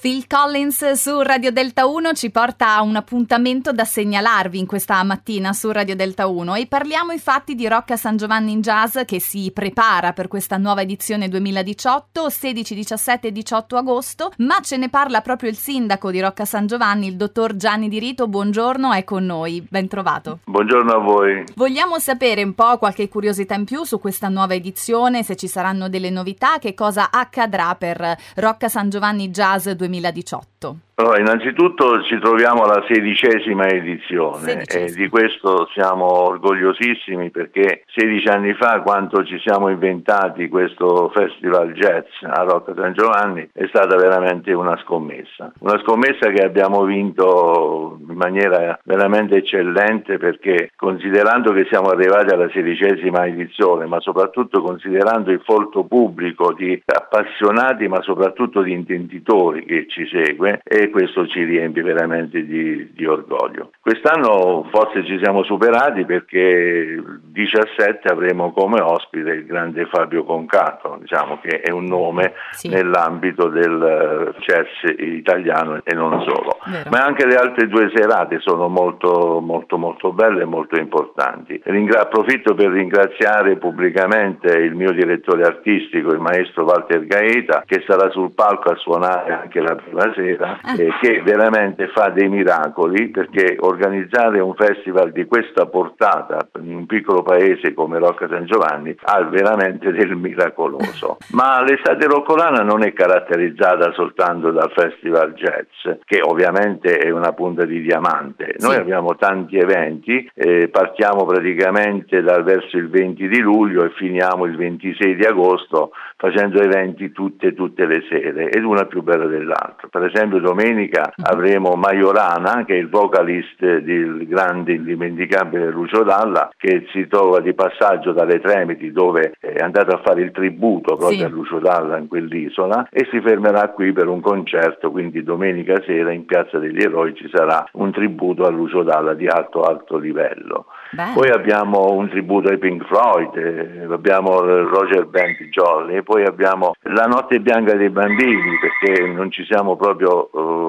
Phil Collins su Radio Delta 1 ci porta a un appuntamento da segnalarvi in questa mattina su Radio Delta 1 e parliamo infatti di Rocca San Giovanni in Jazz che si prepara per questa nuova edizione 2018, 16, 17 e 18 agosto, ma ce ne parla proprio il sindaco di Rocca San Giovanni, il dottor Gianni Di Rito. Buongiorno, è con noi, ben trovato. Buongiorno a voi. Vogliamo sapere un po' qualche curiosità in più su questa nuova edizione, se ci saranno delle novità, che cosa accadrà per Rocca San Giovanni Jazz 2018. Allora, innanzitutto ci troviamo alla 16ª edizione e di questo siamo orgogliosissimi perché 16 anni fa, quando ci siamo inventati questo festival jazz a Rocca San Giovanni, è stata veramente una scommessa che abbiamo vinto in maniera veramente eccellente, perché considerando che siamo arrivati alla 16ª edizione, ma soprattutto considerando il folto pubblico di appassionati ma soprattutto di intenditori che ci segue, e questo ci riempie veramente di orgoglio. Quest'anno forse ci siamo superati perché il 17 avremo come ospite il grande Fabio Concato, diciamo che è un nome nell'ambito del jazz italiano e non solo. Vero. Ma anche le altre due serate sono molto belle e molto importanti. Approfitto per ringraziare pubblicamente il mio direttore artistico, il maestro Walter Gaeta, che sarà sul palco a suonare anche la prima sera, che veramente fa dei miracoli, perché organizzare un festival di questa portata in un piccolo paese come Rocca San Giovanni ha veramente del miracoloso. Ma l'estate roccolana non è caratterizzata soltanto dal festival jazz, che ovviamente è una punta di diamante. Noi abbiamo tanti eventi, partiamo praticamente verso il 20 di luglio e finiamo il 26 di agosto facendo eventi tutte le sere, ed una più bella dell'altra. Per esempio domenica avremo Majorana, che è il vocalist del grande indimenticabile Lucio Dalla, che si trova di passaggio dalle Tremiti, dove è andato a fare il tributo proprio a Lucio Dalla in quell'isola, e si fermerà qui per un concerto. Quindi domenica sera in Piazza degli Eroi ci sarà un tributo a Lucio Dalla di alto livello. Poi abbiamo un tributo ai Pink Floyd, abbiamo Roger Band Jolly, e poi abbiamo la Notte Bianca dei Bambini, perché non ci siamo proprio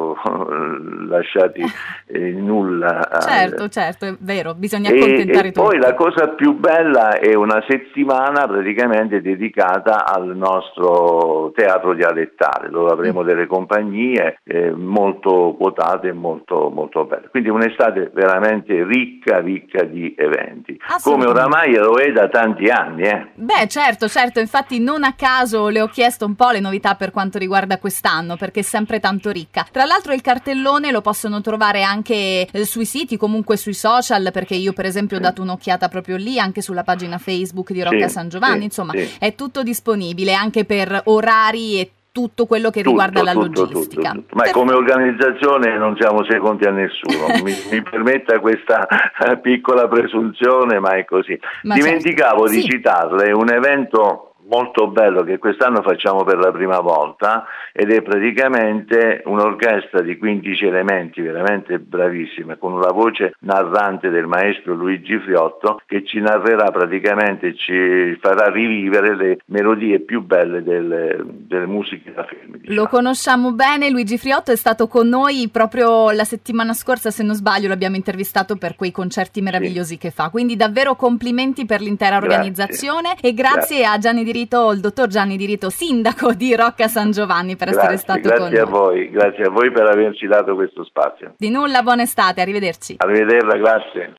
lasciati nulla. Certo, è vero, bisogna accontentare tutti. E poi la cosa più bella è una settimana praticamente dedicata al nostro teatro dialettale, dove avremo delle compagnie molto quotate e molto belle. Quindi un'estate veramente ricca di eventi, come oramai lo è da tanti anni. Beh, certo, infatti non a caso le ho chiesto un po' le novità per quanto riguarda quest'anno, perché è sempre tanto ricca. Tra l'altro il cartellone lo possono trovare anche sui siti, comunque sui social, perché io per esempio ho dato un'occhiata proprio lì, anche sulla pagina Facebook di Rocca San Giovanni, è tutto disponibile anche per orari e tutto quello che riguarda la logistica. Tutto. Ma come organizzazione non siamo secondi a nessuno, mi permetta questa piccola presunzione, ma è così. Dimenticavo di citarle un evento molto bello che quest'anno facciamo per la prima volta, ed è praticamente un'orchestra di 15 elementi veramente bravissima, con la voce narrante del maestro Luigi Friotto, che ci narrerà praticamente, ci farà rivivere le melodie più belle delle musiche da film. Lo conosciamo bene, Luigi Friotto è stato con noi proprio la settimana scorsa, se non sbaglio, l'abbiamo intervistato per quei concerti meravigliosi che fa, quindi davvero complimenti per l'intera organizzazione e grazie a Gianni Di Rito, il dottor Gianni Di Rito, sindaco di Rocca San Giovanni, per essere stato con noi. Grazie a voi per averci dato questo spazio. Di nulla, buona estate, arrivederci. Arrivederla, grazie.